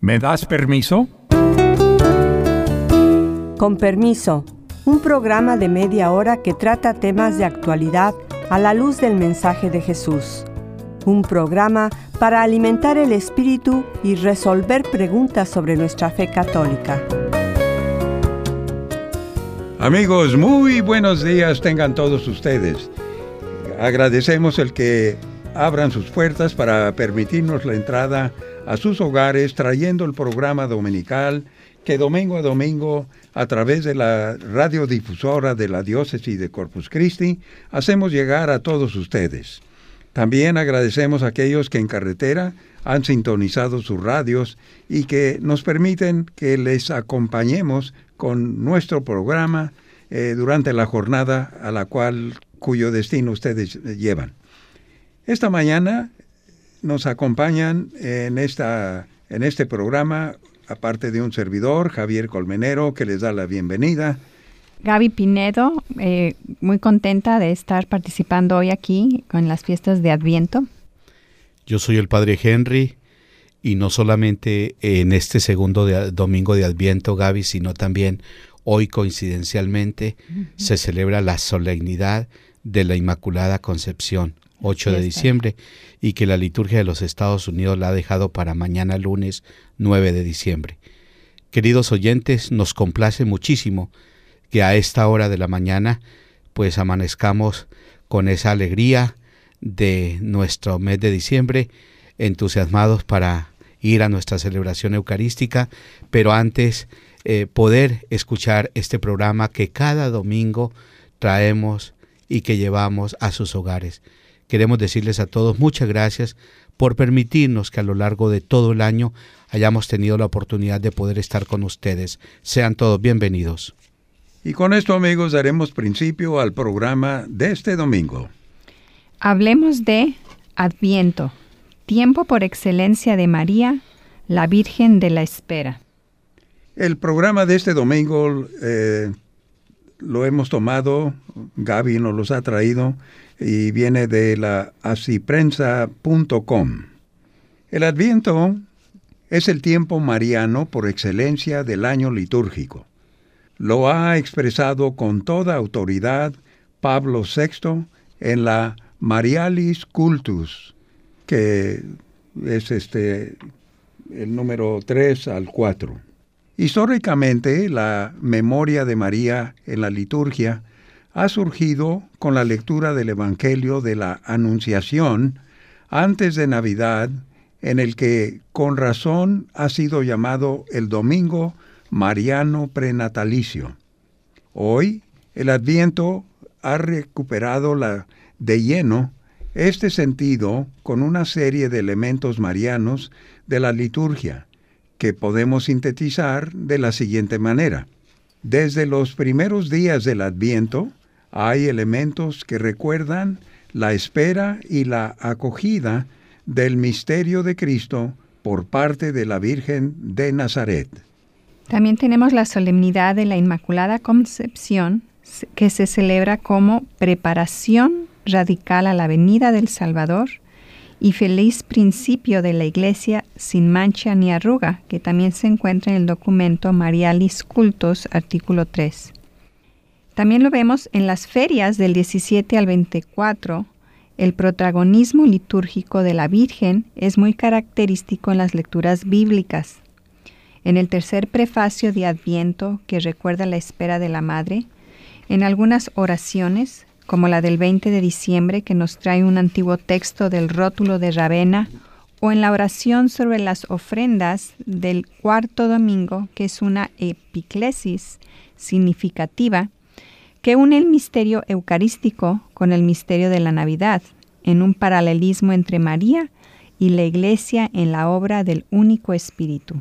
¿Me das permiso? Con permiso, un programa de media hora que trata temas de actualidad a la luz del mensaje de Jesús. Un programa para alimentar el espíritu y resolver preguntas sobre nuestra fe católica. Amigos, muy buenos días tengan todos ustedes. Agradecemos el que abran sus puertas para permitirnos la entrada a sus hogares, trayendo el programa dominical que domingo a domingo, a través de la radiodifusora de la Diócesis de Corpus Christi, hacemos llegar a todos ustedes. También agradecemos a aquellos que en carretera han sintonizado sus radios y que nos permiten que les acompañemos con nuestro programa durante la jornada cuyo destino ustedes llevan. Esta mañana nos acompañan en este programa, aparte de un servidor, Javier Colmenero, que les da la bienvenida. Gaby Pinedo, muy contenta de estar participando hoy aquí con las fiestas de Adviento. Yo soy el Padre Henry, y no solamente en este segundo domingo de Adviento, Gaby, sino también hoy coincidencialmente se celebra la solemnidad de la Inmaculada Concepción, 8 de diciembre, y que la liturgia de los Estados Unidos la ha dejado para mañana lunes 9 de diciembre. Queridos oyentes, nos complace muchísimo que a esta hora de la mañana pues amanezcamos con esa alegría de nuestro mes de diciembre, entusiasmados para ir a nuestra celebración eucarística, pero antes poder escuchar este programa que cada domingo traemos y que llevamos a sus hogares. Queremos decirles a todos muchas gracias por permitirnos que a lo largo de todo el año hayamos tenido la oportunidad de poder estar con ustedes. Sean todos bienvenidos. Y con esto, amigos, daremos principio al programa de este domingo. Hablemos de Adviento, tiempo por excelencia de María, la Virgen de la Espera. El programa de este domingo lo hemos tomado, Gaby nos los ha traído, y viene de la asiprensa.com. El Adviento es el tiempo mariano por excelencia del año litúrgico. Lo ha expresado con toda autoridad Pablo VI en la Marialis Cultus, que es el número 3 al 4. Históricamente, la memoria de María en la liturgia ha surgido con la lectura del Evangelio de la Anunciación antes de Navidad, en el que con razón ha sido llamado el Domingo Mariano Prenatalicio. Hoy, el Adviento ha recuperado de lleno este sentido con una serie de elementos marianos de la liturgia, que podemos sintetizar de la siguiente manera. Desde los primeros días del Adviento, hay elementos que recuerdan la espera y la acogida del misterio de Cristo por parte de la Virgen de Nazaret. También tenemos la solemnidad de la Inmaculada Concepción, que se celebra como preparación radical a la venida del Salvador y feliz principio de la Iglesia sin mancha ni arruga, que también se encuentra en el documento Marialis Cultus, artículo 3. También lo vemos en las ferias del 17 al 24. El protagonismo litúrgico de la Virgen es muy característico en las lecturas bíblicas. En el tercer prefacio de Adviento, que recuerda la espera de la Madre, en algunas oraciones, como la del 20 de diciembre, que nos trae un antiguo texto del rótulo de Ravenna, o en la oración sobre las ofrendas del cuarto domingo, que es una epiclesis significativa, que une el misterio eucarístico con el misterio de la Navidad, en un paralelismo entre María y la Iglesia en la obra del único Espíritu.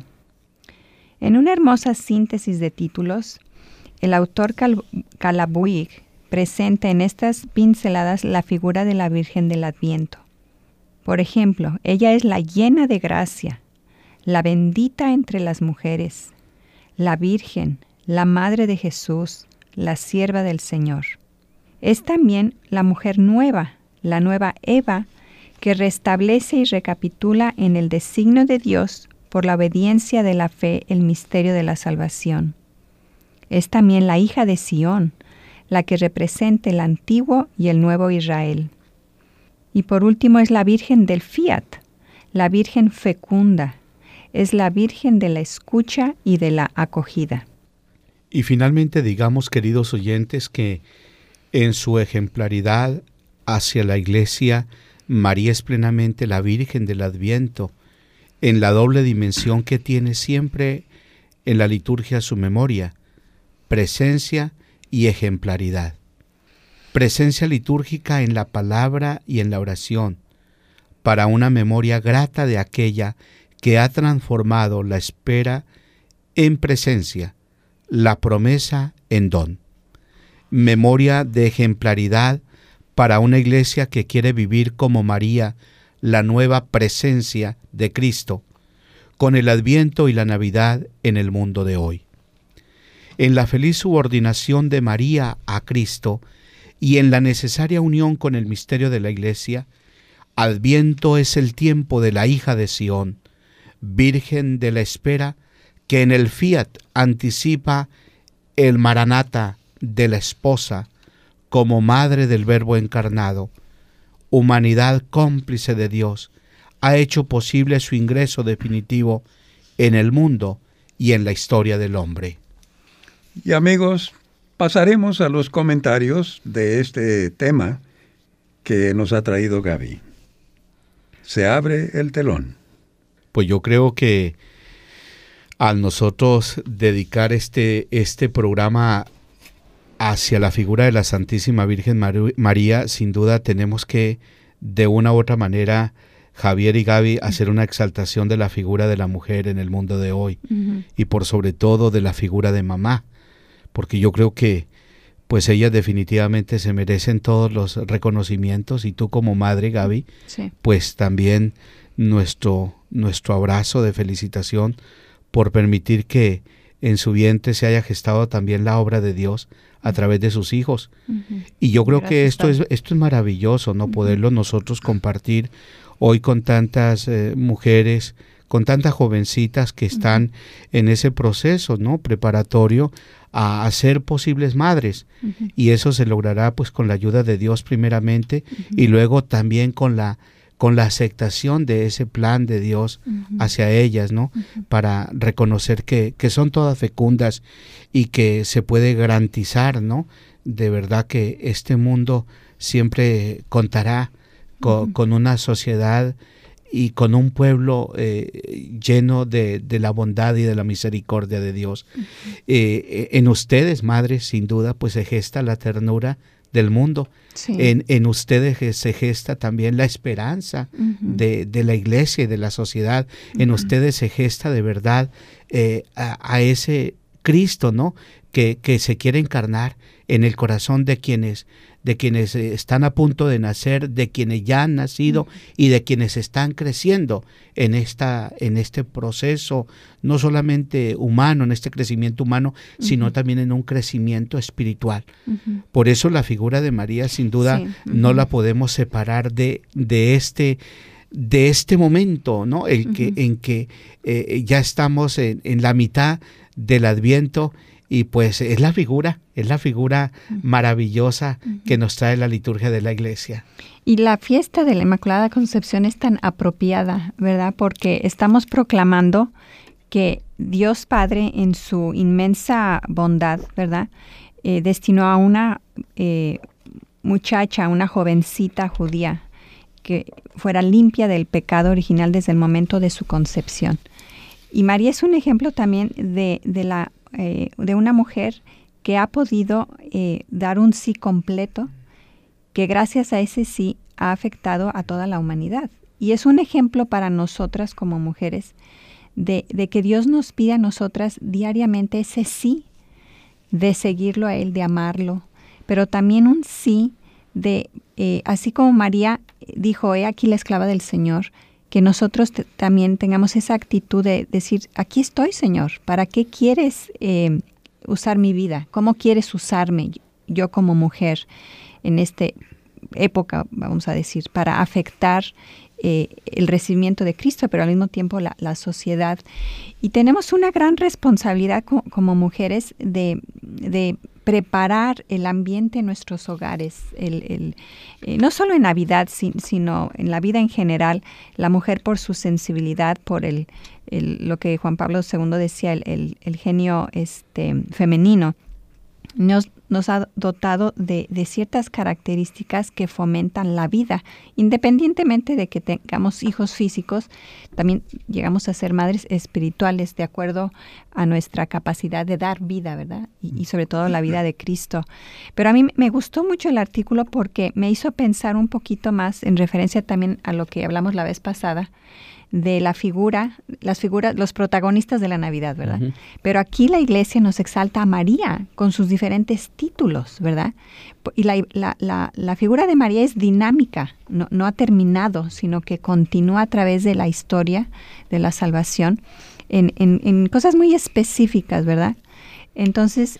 En una hermosa síntesis de títulos, el autor Calabuig presenta en estas pinceladas la figura de la Virgen del Adviento. Por ejemplo, ella es la llena de gracia, la bendita entre las mujeres, la Virgen, la Madre de Jesús, la sierva del Señor. Es también la mujer nueva, la nueva Eva, que restablece y recapitula en el designio de Dios por la obediencia de la fe, el misterio de la salvación. Es también la hija de Sión, la que representa el antiguo y el nuevo Israel. Y por último es la Virgen del Fiat, la Virgen fecunda, es la Virgen de la escucha y de la acogida. Y finalmente digamos, queridos oyentes, que en su ejemplaridad hacia la Iglesia, María es plenamente la Virgen del Adviento, en la doble dimensión que tiene siempre en la liturgia su memoria, presencia y ejemplaridad. Presencia litúrgica en la palabra y en la oración, para una memoria grata de aquella que ha transformado la espera en presencia, la promesa en don. Memoria de ejemplaridad para una iglesia que quiere vivir como María la nueva presencia de Cristo, con el Adviento y la Navidad en el mundo de hoy. En la feliz subordinación de María a Cristo y en la necesaria unión con el misterio de la Iglesia, Adviento es el tiempo de la hija de Sión, Virgen de la espera, que en el Fiat anticipa el Maranata de la esposa como madre del Verbo encarnado. Humanidad cómplice de Dios, ha hecho posible su ingreso definitivo en el mundo y en la historia del hombre. Y amigos, pasaremos a los comentarios de este tema que nos ha traído Gaby. Se abre el telón. Pues yo creo que al nosotros dedicar este programa hacia la figura de la Santísima Virgen María, sin duda tenemos que, de una u otra manera, Javier y Gaby, hacer una exaltación de la figura de la mujer en el mundo de hoy, y por sobre todo de la figura de mamá, porque yo creo que pues ellas definitivamente se merecen todos los reconocimientos, y tú como madre, Gaby, Sí. pues también nuestro abrazo de felicitación por permitir que en su vientre se haya gestado también la obra de Dios a través de sus hijos. Y yo creo que esto es maravilloso, ¿no? Poderlo nosotros compartir hoy con tantas mujeres, con tantas jovencitas que están en ese proceso, ¿no? Preparatorio a ser posibles madres. Y eso se logrará pues con la ayuda de Dios primeramente, y luego también con la aceptación de ese plan de Dios hacia ellas, ¿no? Para reconocer que son todas fecundas y que se puede garantizar, ¿no? De verdad que este mundo siempre contará con una sociedad y con un pueblo lleno de la bondad y de la misericordia de Dios. En ustedes, madres, sin duda, pues se gesta la ternura del mundo. Sí. En ustedes se gesta también la esperanza de la iglesia y de la sociedad. En ustedes se gesta de verdad a ese Cristo, ¿no? Que se quiere encarnar en el corazón de quienes están a punto de nacer, de quienes ya han nacido y de quienes están creciendo en este proceso, no solamente humano, en este crecimiento humano, sino también en un crecimiento espiritual. Por eso la figura de María, sin duda, no la podemos separar de este momento, ¿no? En que ya estamos en la mitad del Adviento. Y pues es la figura maravillosa que nos trae la liturgia de la Iglesia. Y la fiesta de la Inmaculada Concepción es tan apropiada, ¿verdad? Porque estamos proclamando que Dios Padre, en su inmensa bondad, ¿verdad? Destinó a una muchacha, una jovencita judía, que fuera limpia del pecado original desde el momento de su concepción. Y María es un ejemplo también de una mujer que ha podido dar un sí completo, que gracias a ese sí ha afectado a toda la humanidad. Y es un ejemplo para nosotras como mujeres de que Dios nos pide a nosotras diariamente ese sí, de seguirlo a Él, de amarlo, pero también un sí de, así como María dijo, he aquí la esclava del Señor, que nosotros también tengamos esa actitud de decir, aquí estoy, Señor, ¿para qué quieres usar mi vida? ¿Cómo quieres usarme yo como mujer en esta época, vamos a decir, para afectar el recibimiento de Cristo, pero al mismo tiempo la sociedad. Y tenemos una gran responsabilidad como mujeres de preparar el ambiente en nuestros hogares, no solo en Navidad, sino en la vida en general. La mujer, por su sensibilidad, por lo que Juan Pablo II decía, el genio femenino, nos ha dotado de ciertas características que fomentan la vida. Independientemente de que tengamos hijos físicos, también llegamos a ser madres espirituales de acuerdo a nuestra capacidad de dar vida, ¿verdad? Y sobre todo la vida de Cristo. Pero a mí me gustó mucho el artículo porque me hizo pensar un poquito más, en referencia también a lo que hablamos la vez pasada, de las figuras, los protagonistas de la Navidad, ¿verdad? Uh-huh. Pero aquí la Iglesia nos exalta a María con sus diferentes títulos, ¿verdad? Y la figura de María es dinámica, no ha terminado, sino que continúa a través de la historia de la salvación en cosas muy específicas, ¿verdad? Entonces,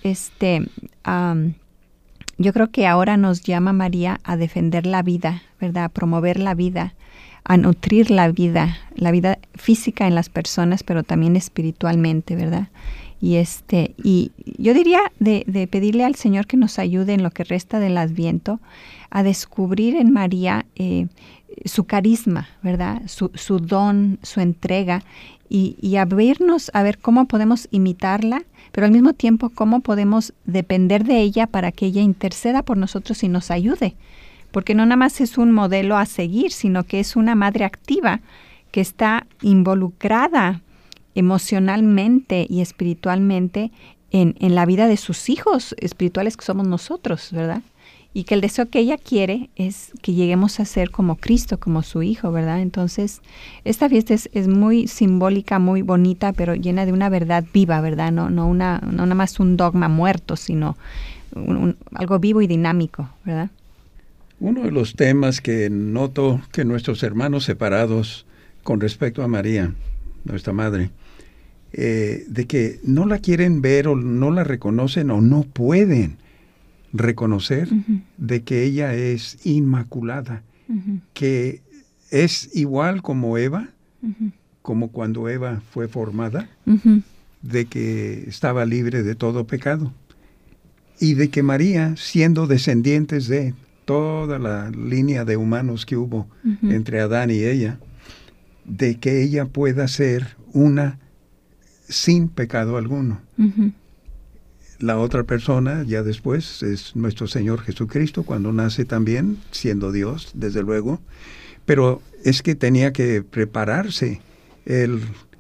yo creo que ahora nos llama María a defender la vida, ¿verdad? A promover la vida, a nutrir la vida física en las personas, pero también espiritualmente, ¿verdad? Y yo diría de pedirle al Señor que nos ayude en lo que resta del Adviento a descubrir en María su carisma, ¿verdad? Su don, su entrega, y abrirnos a ver cómo podemos imitarla, pero al mismo tiempo cómo podemos depender de ella para que ella interceda por nosotros y nos ayude. Porque no nada más es un modelo a seguir, sino que es una madre activa que está involucrada emocionalmente y espiritualmente en la vida de sus hijos espirituales que somos nosotros, ¿verdad? Y que el deseo que ella quiere es que lleguemos a ser como Cristo, como su Hijo, ¿verdad? Entonces, esta fiesta es muy simbólica, muy bonita, pero llena de una verdad viva, ¿verdad? No nada más un dogma muerto, sino algo vivo y dinámico, ¿verdad? Uno de los temas que noto que nuestros hermanos separados con respecto a María, nuestra madre, de que no la quieren ver o no la reconocen o no pueden reconocer uh-huh. de que ella es inmaculada, uh-huh. que es igual como Eva, uh-huh. como cuando Eva fue formada, uh-huh. de que estaba libre de todo pecado, y de que María, siendo descendientes de toda la línea de humanos que hubo uh-huh. entre Adán y ella, de que ella pueda ser una sin pecado alguno. Uh-huh. La otra persona, ya después, es nuestro Señor Jesucristo, cuando nace también, siendo Dios, desde luego, pero es que tenía que prepararse el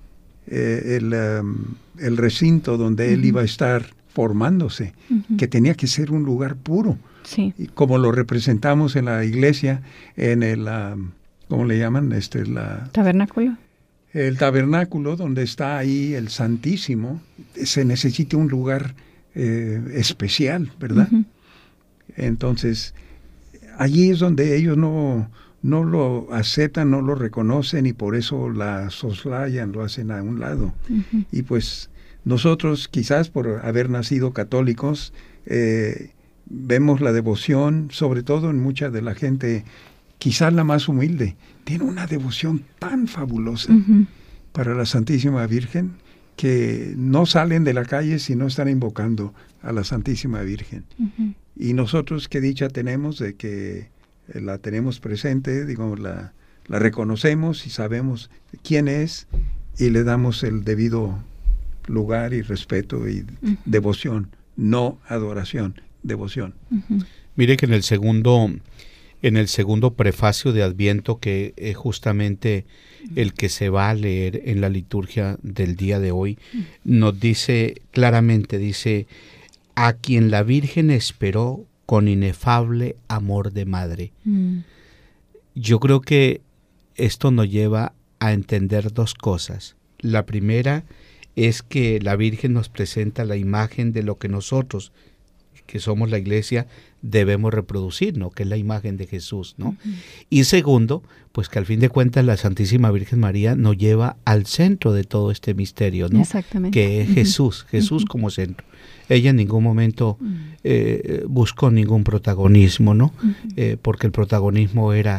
recinto donde uh-huh. él iba a estar formándose, uh-huh. que tenía que ser un lugar puro. Sí. Como lo representamos en la iglesia, en el, ¿cómo le llaman? Tabernáculo. El tabernáculo, donde está ahí el Santísimo, se necesita un lugar especial, ¿verdad? Uh-huh. Entonces, allí es donde ellos no lo aceptan, no lo reconocen y por eso la soslayan, lo hacen a un lado. Uh-huh. Y pues nosotros, quizás por haber nacido católicos, vemos la devoción, sobre todo en mucha de la gente, quizás la más humilde, tiene una devoción tan fabulosa uh-huh. para la Santísima Virgen que no salen de la calle si no están invocando a la Santísima Virgen. Uh-huh. Y nosotros qué dicha tenemos de que la tenemos presente, digamos, la reconocemos y sabemos quién es y le damos el debido lugar y respeto y uh-huh. devoción, no adoración. Devoción. Uh-huh. Mire que en el segundo prefacio de Adviento, que es justamente el que se va a leer en la liturgia del día de hoy, nos dice claramente, dice, a quien la Virgen esperó con inefable amor de madre. Yo creo que esto nos lleva a entender dos cosas. La primera es que la Virgen nos presenta la imagen de lo que nosotros, que somos la iglesia, debemos reproducir, ¿no? Que es la imagen de Jesús, ¿no? Uh-huh. Y segundo, pues que al fin de cuentas la Santísima Virgen María nos lleva al centro de todo este misterio, ¿no? Exactamente. Que es Jesús uh-huh. como centro. Ella en ningún momento buscó ningún protagonismo, ¿no? Uh-huh. Porque el protagonismo era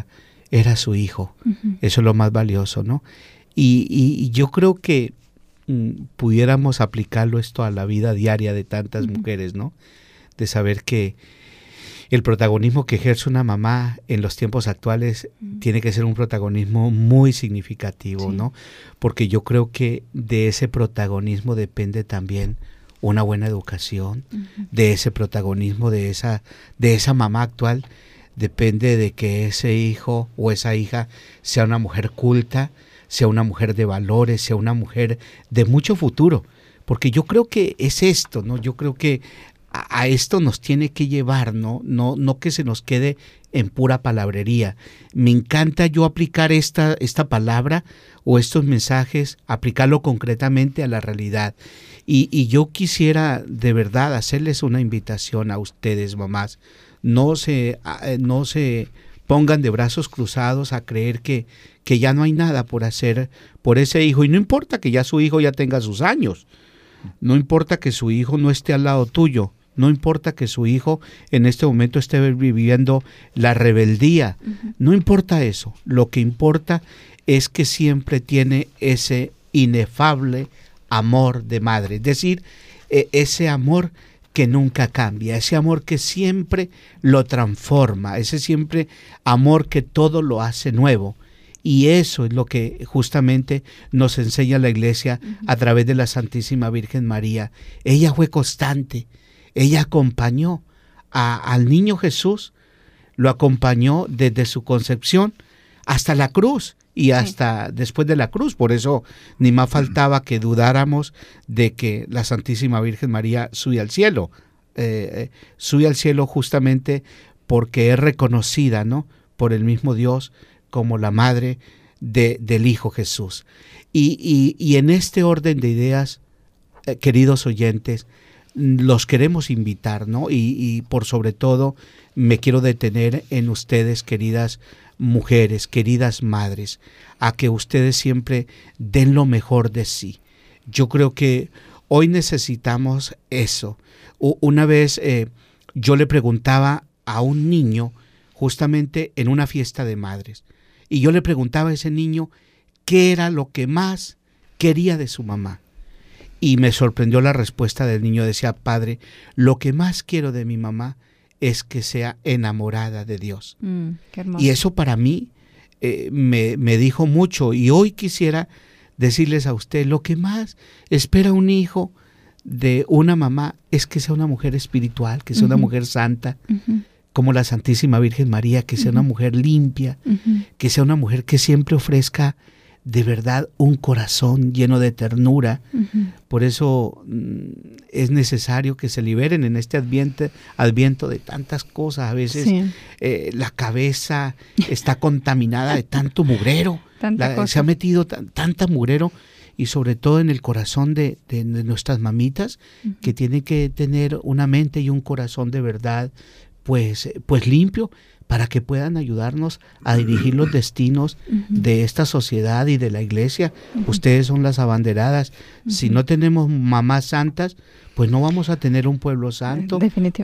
era su hijo. Eso es lo más valioso, ¿no? Y yo creo que pudiéramos aplicarlo esto a la vida diaria de tantas mujeres, ¿no? De saber que el protagonismo que ejerce una mamá en los tiempos actuales tiene que ser un protagonismo muy significativo, ¿no? Porque yo creo que de ese protagonismo depende también una buena educación, de ese protagonismo de esa mamá actual, depende de que ese hijo o esa hija sea una mujer culta, sea una mujer de valores, sea una mujer de mucho futuro, porque yo creo que es esto, ¿no? Yo creo que a esto nos tiene que llevar, ¿no? No que se nos quede en pura palabrería. Me encanta yo aplicar esta palabra o estos mensajes, aplicarlo concretamente a la realidad. Y yo quisiera de verdad hacerles una invitación a ustedes, mamás. No se pongan de brazos cruzados a creer que ya no hay nada por hacer por ese hijo. Y no importa que ya su hijo ya tenga sus años. No importa que su hijo no esté al lado tuyo. No importa que su hijo en este momento esté viviendo la rebeldía. No importa eso. Lo que importa es que siempre tiene ese inefable amor de madre. Es decir, ese amor que nunca cambia, ese amor que siempre lo transforma, ese siempre amor que todo lo hace nuevo. Y eso es lo que justamente nos enseña la Iglesia a través de la Santísima Virgen María. Ella fue constante. Ella acompañó al niño Jesús, lo acompañó desde su concepción hasta la cruz y hasta después de la cruz. Por eso ni más faltaba que dudáramos de que la Santísima Virgen María sube al cielo. Sube al cielo justamente porque es reconocida, ¿no?, por el mismo Dios como la madre del Hijo Jesús. Y en este orden de ideas, queridos oyentes, los queremos invitar, ¿no? Y por sobre todo me quiero detener en ustedes, queridas mujeres, queridas madres, a que ustedes siempre den lo mejor de sí. Yo creo que hoy necesitamos eso. Una vez yo le preguntaba a un niño justamente en una fiesta de madres, y yo le preguntaba a ese niño qué era lo que más quería de su mamá. Y me sorprendió la respuesta del niño. Decía: padre, lo que más quiero de mi mamá es que sea enamorada de Dios. Qué hermoso. Y eso para mí me dijo mucho. Y hoy quisiera decirles a usted, lo que más espera un hijo de una mamá es que sea una mujer espiritual, que sea una mujer santa, como la Santísima Virgen María, que sea una mujer limpia, que sea una mujer que siempre ofrezca de verdad un corazón lleno de ternura. Por eso es necesario que se liberen en este adviento de tantas cosas. A veces la cabeza está contaminada de tanto mugrero, se ha metido tanta mugrero, y sobre todo en el corazón de nuestras mamitas, que tienen que tener una mente y un corazón de verdad pues limpio, para que puedan ayudarnos a dirigir los destinos de esta sociedad y de la Iglesia. Ustedes son las abanderadas. Si no tenemos mamás santas, pues no vamos a tener un pueblo santo.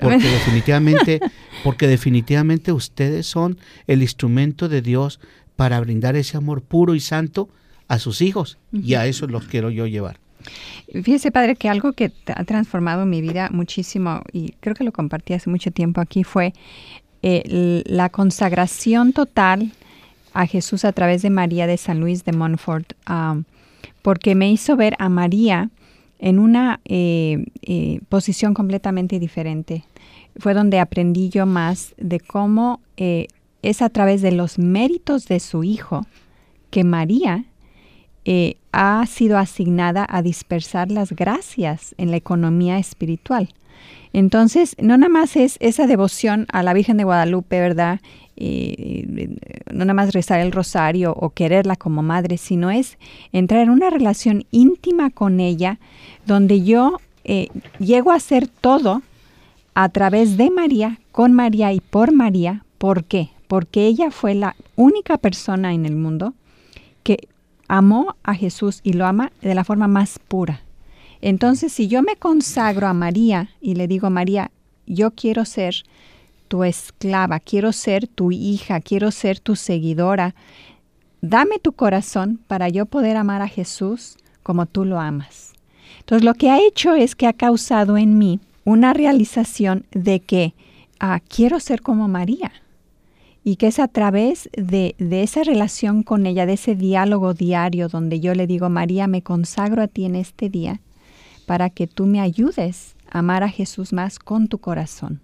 Porque definitivamente ustedes son el instrumento de Dios para brindar ese amor puro y santo a sus hijos, y a eso los quiero yo llevar. Fíjese, padre, que algo que ha transformado mi vida muchísimo, y creo que lo compartí hace mucho tiempo aquí, fue la consagración total a Jesús a través de María de San Luis de Montfort, porque me hizo ver a María en una posición completamente diferente. Fue donde aprendí yo más de cómo es a través de los méritos de su hijo que María ha sido asignada a dispersar las gracias en la economía espiritual. Entonces, no nada más es esa devoción a la Virgen de Guadalupe, ¿verdad? No nada más rezar el rosario o quererla como madre, sino es entrar en una relación íntima con ella, donde yo llego a hacer todo a través de María, con María y por María. ¿Por qué? Porque ella fue la única persona en el mundo que amó a Jesús y lo ama de la forma más pura. Entonces, si yo me consagro a María y le digo: María, yo quiero ser tu esclava, quiero ser tu hija, quiero ser tu seguidora. Dame tu corazón para yo poder amar a Jesús como tú lo amas. Entonces, lo que ha hecho es que ha causado en mí una realización de que quiero ser como María. Y que es a través de esa relación con ella, de ese diálogo diario donde yo le digo, María, me consagro a ti en este día para que tú me ayudes a amar a Jesús más con tu corazón.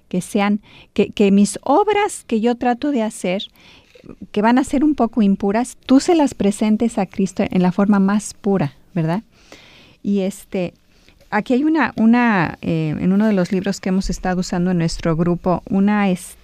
Que mis obras que yo trato de hacer, que van a ser un poco impuras, tú se las presentes a Cristo en la forma más pura, ¿verdad? Y aquí hay una en uno de los libros que hemos estado usando en nuestro grupo, una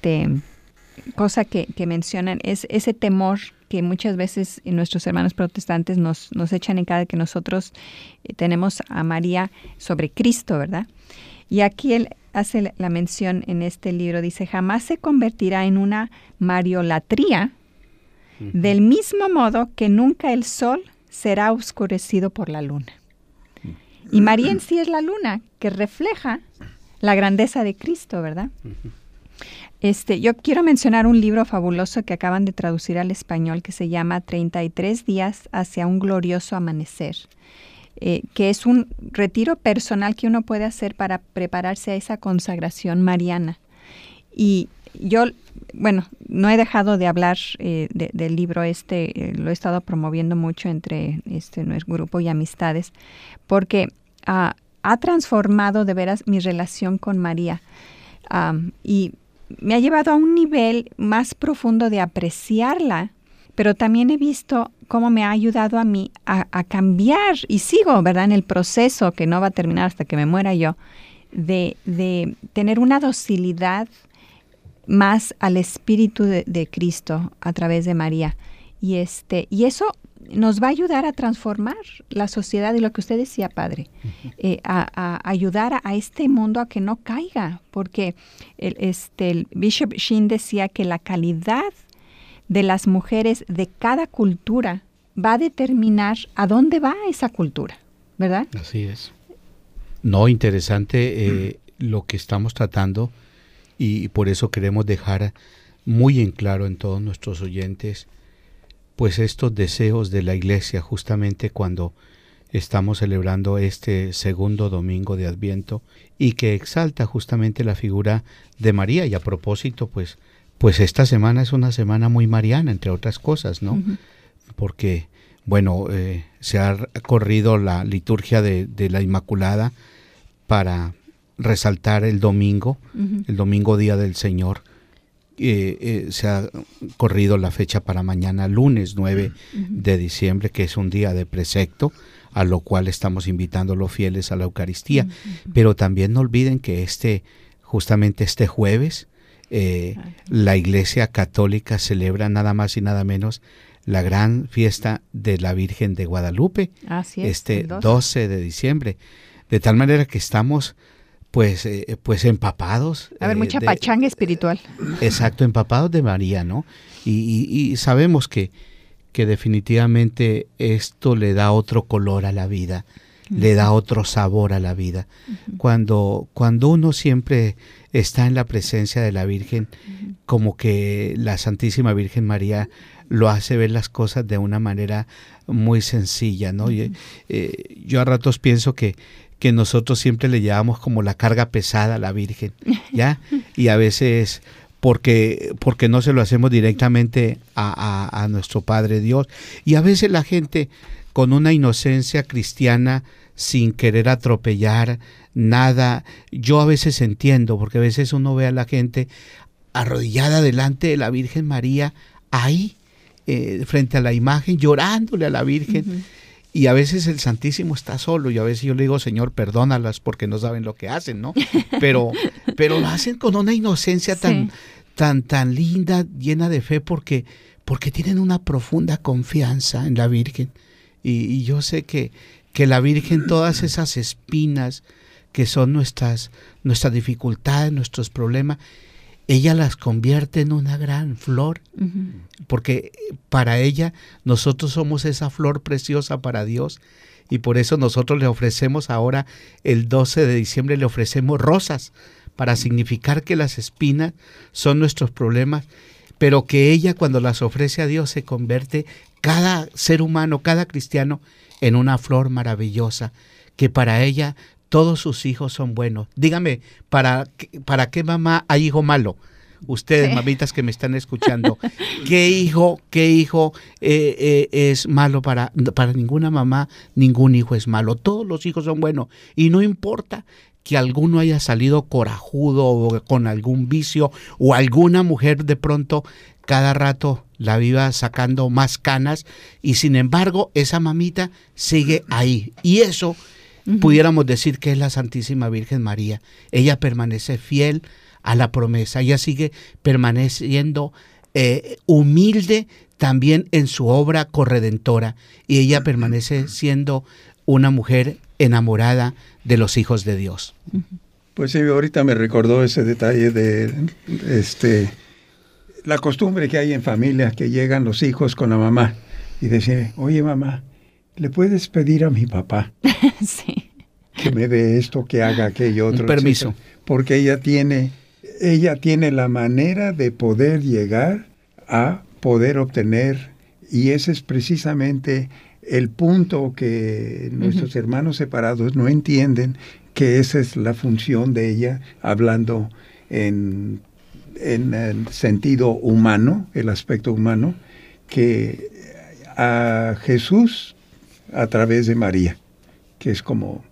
cosa que mencionan es ese temor que muchas veces nuestros hermanos protestantes nos echan en cara, que nosotros tenemos a María sobre Cristo, ¿verdad? Y aquí él hace la mención en este libro, dice, jamás se convertirá en una mariolatría, del mismo modo que nunca el sol será oscurecido por la luna. Y María en sí es la luna que refleja la grandeza de Cristo, ¿verdad? Yo quiero mencionar un libro fabuloso que acaban de traducir al español que se llama 33 días hacia un glorioso amanecer, que es un retiro personal que uno puede hacer para prepararse a esa consagración mariana. Y yo, no he dejado de hablar del libro lo he estado promoviendo mucho entre nuestro grupo y amistades, porque ha transformado de veras mi relación con María y me ha llevado a un nivel más profundo de apreciarla, pero también he visto cómo me ha ayudado a mí a cambiar, y sigo, ¿verdad?, en el proceso que no va a terminar hasta que me muera yo, de tener una docilidad más al Espíritu de Cristo a través de María. Y eso nos va a ayudar a transformar la sociedad y lo que usted decía, Padre, a ayudar a este mundo a que no caiga, porque el Bishop Sheen decía que la calidad de las mujeres de cada cultura va a determinar a dónde va esa cultura, ¿verdad? Así es. No, interesante lo que estamos tratando, y por eso queremos dejar muy en claro en todos nuestros oyentes pues estos deseos de la Iglesia justamente cuando estamos celebrando este segundo domingo de Adviento, y que exalta justamente la figura de María. Y a propósito, pues esta semana es una semana muy mariana, entre otras cosas, ¿no? Uh-huh. Porque, se ha corrido la liturgia de la Inmaculada para resaltar el domingo, uh-huh, el domingo Día del Señor. Se ha corrido la fecha para mañana, lunes 9 de diciembre, que es un día de precepto, a lo cual estamos invitando a los fieles a la Eucaristía. Pero también no olviden que justamente este jueves, la Iglesia Católica celebra nada más y nada menos la gran fiesta de la Virgen de Guadalupe, así es, 12 de diciembre. De tal manera que estamos pues empapados. A ver, mucha pachanga espiritual. Exacto, empapados de María, ¿no? Y sabemos que definitivamente esto le da otro color a la vida, uh-huh, le da otro sabor a la vida. Uh-huh. Cuando uno siempre está en la presencia de la Virgen, uh-huh, como que la Santísima Virgen María lo hace ver las cosas de una manera muy sencilla, ¿no? Uh-huh. Yo a ratos pienso que nosotros siempre le llevamos como la carga pesada a la Virgen, ¿ya? Y a veces porque no se lo hacemos directamente a nuestro Padre Dios. Y a veces la gente con una inocencia cristiana, sin querer atropellar nada, yo a veces entiendo, porque a veces uno ve a la gente arrodillada delante de la Virgen María, ahí, frente a la imagen, llorándole a la Virgen. Uh-huh. Y a veces el Santísimo está solo, y a veces yo le digo, Señor, perdónalas porque no saben lo que hacen, ¿no? Pero lo hacen con una inocencia tan linda, llena de fe, porque tienen una profunda confianza en la Virgen. Y yo sé que la Virgen, todas esas espinas que son nuestras dificultades, nuestros problemas, ella las convierte en una gran flor, uh-huh, porque para ella nosotros somos esa flor preciosa para Dios, y por eso nosotros le ofrecemos ahora, el 12 de diciembre, le ofrecemos rosas para significar que las espinas son nuestros problemas, pero que ella, cuando las ofrece a Dios, se convierte cada ser humano, cada cristiano, en una flor maravillosa, que para ella todos sus hijos son buenos. Dígame, ¿para qué mamá hay hijo malo? Ustedes, sí, mamitas que me están escuchando, ¿qué hijo es malo? Para ninguna mamá, ningún hijo es malo. Todos los hijos son buenos. Y no importa que alguno haya salido corajudo o con algún vicio, o alguna mujer de pronto cada rato la viva sacando más canas, y sin embargo esa mamita sigue ahí. Y eso pudiéramos decir que es la Santísima Virgen María. Ella permanece fiel a la promesa, ella sigue permaneciendo humilde también en su obra corredentora, y ella permanece siendo una mujer enamorada de los hijos de Dios. Pues sí, ahorita me recordó ese detalle de la costumbre que hay en familias, que llegan los hijos con la mamá y dicen: oye mamá, ¿le puedes pedir a mi papá sí, que me dé esto, que haga aquello otro? Un permiso. Etcétera? Porque ella tiene la manera de poder llegar a poder obtener, y ese es precisamente el punto que nuestros hermanos separados no entienden, que esa es la función de ella, hablando en el sentido humano, el aspecto humano, que a Jesús a través de María, que es como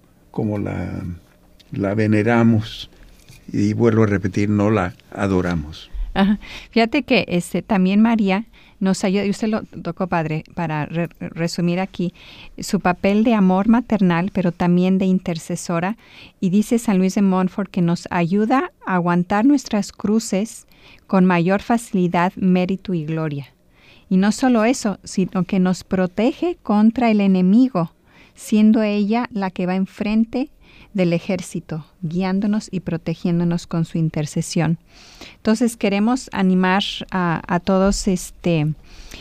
la veneramos, y vuelvo a repetir, no la adoramos. Ajá. Fíjate que también María nos ayuda, y usted lo tocó, padre, para resumir aquí, su papel de amor maternal, pero también de intercesora. Y dice San Luis de Montfort que nos ayuda a aguantar nuestras cruces con mayor facilidad, mérito y gloria. Y no solo eso, sino que nos protege contra el enemigo, siendo ella la que va enfrente del ejército, guiándonos y protegiéndonos con su intercesión. Entonces queremos animar a todos, en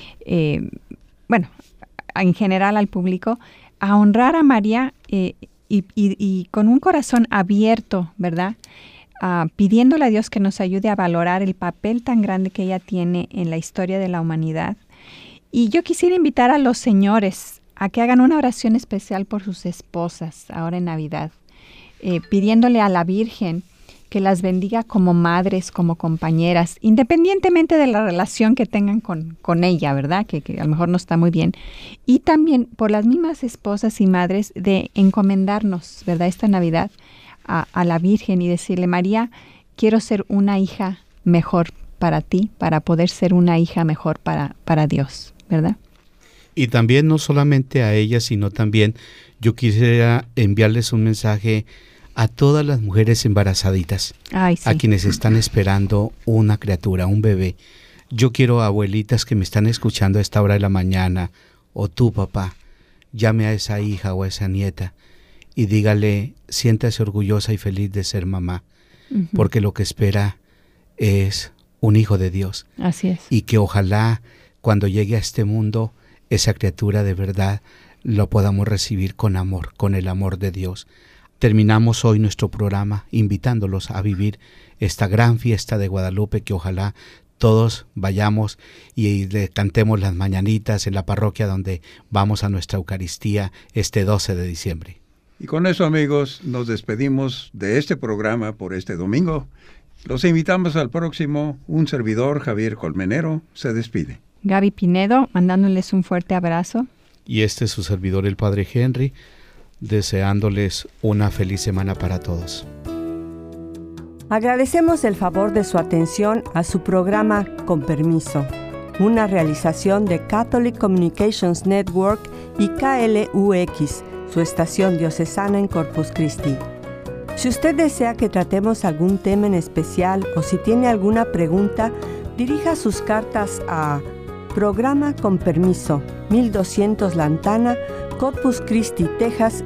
general al público, a honrar a María y con un corazón abierto, ¿verdad? Pidiéndole a Dios que nos ayude a valorar el papel tan grande que ella tiene en la historia de la humanidad. Y yo quisiera invitar a los señores a que hagan una oración especial por sus esposas ahora en Navidad, pidiéndole a la Virgen que las bendiga como madres, como compañeras, independientemente de la relación que tengan con ella, ¿verdad? Que a lo mejor no está muy bien. Y también por las mismas esposas y madres, de encomendarnos, ¿verdad? Esta Navidad a la Virgen y decirle: María, quiero ser una hija mejor para ti, para poder ser una hija mejor para Dios, ¿verdad? Y también no solamente a ella, sino también yo quisiera enviarles un mensaje a todas las mujeres embarazaditas, Ay, sí, a quienes están esperando una criatura, un bebé. Yo quiero, abuelitas que me están escuchando a esta hora de la mañana, o tú, papá, llame a esa hija o a esa nieta y dígale: siéntase orgullosa y feliz de ser mamá, porque lo que espera es un hijo de Dios. Así es. Y que ojalá cuando llegue a este mundo, esa criatura de verdad lo podamos recibir con amor, con el amor de Dios. Terminamos hoy nuestro programa invitándolos a vivir esta gran fiesta de Guadalupe, que ojalá todos vayamos y le cantemos las mañanitas en la parroquia donde vamos a nuestra Eucaristía este 12 de diciembre. Y con eso, amigos, nos despedimos de este programa por este domingo. Los invitamos al próximo. Un servidor, Javier Colmenero, se despide. Gaby Pinedo, mandándoles un fuerte abrazo. Y este es su servidor, el Padre Henry, deseándoles una feliz semana para todos. Agradecemos el favor de su atención a su programa Con Permiso, una realización de Catholic Communications Network y KLUX, su estación diocesana en Corpus Christi. Si usted desea que tratemos algún tema en especial o si tiene alguna pregunta, dirija sus cartas a Programa Con Permiso, 1200 Lantana, Corpus Christi, Texas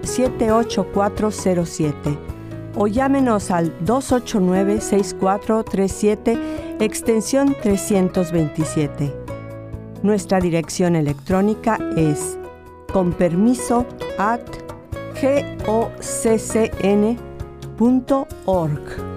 78407. O llámenos al 289-6437, extensión 327. Nuestra dirección electrónica es conpermiso@goccn.org.